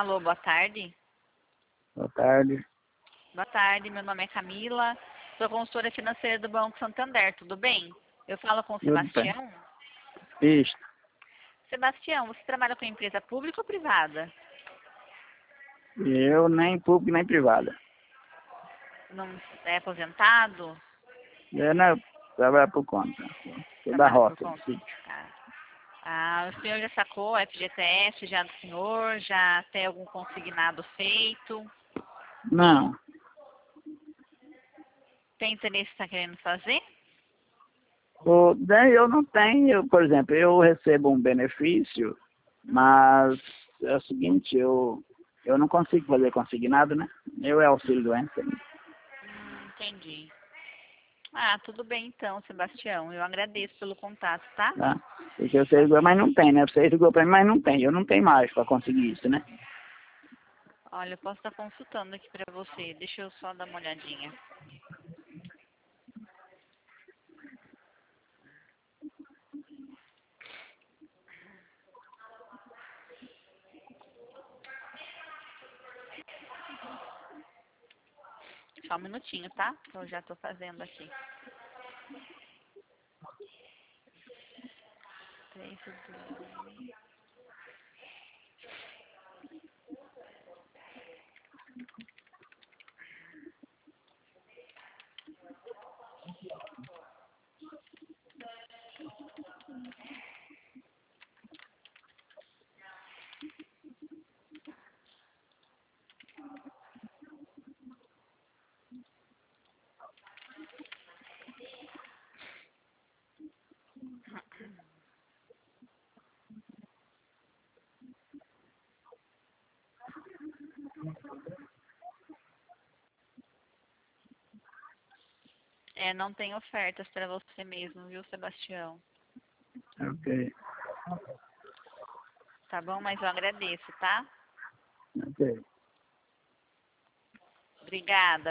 Alô, boa tarde. Boa tarde. Boa tarde, meu nome é Camila, sou consultora financeira do Banco Santander, tudo bem? Eu falo com o Tudo bem. Sebastião. Isto. Sebastião, você trabalha com empresa pública ou privada? Eu nem público nem privada. Não é aposentado? Eu não trabalho por conta. Sou da Trabalha por roça, do conta? sítio. O senhor já sacou o FGTS já do senhor? Já tem algum consignado feito? Não. Tem interesse em estar querendo fazer? Daí eu não tenho, por exemplo, eu recebo um benefício, mas é o seguinte, eu não consigo fazer consignado, né? Eu é auxílio doença. Entendi. Tudo bem então, Sebastião. Eu agradeço pelo contato, tá? Tá? Porque você ligou, mas não tem, né? Você ligou para mim, mas não tem. Eu não tenho mais para conseguir isso, né? Olha, eu posso estar consultando aqui pra você. Deixa eu só dar uma olhadinha. Só um minutinho, tá? Eu já tô fazendo aqui. 3, 2. Não tem ofertas pra você mesmo, viu, Sebastião? Ok. Tá bom? Mas eu agradeço, tá? Ok. Obrigada.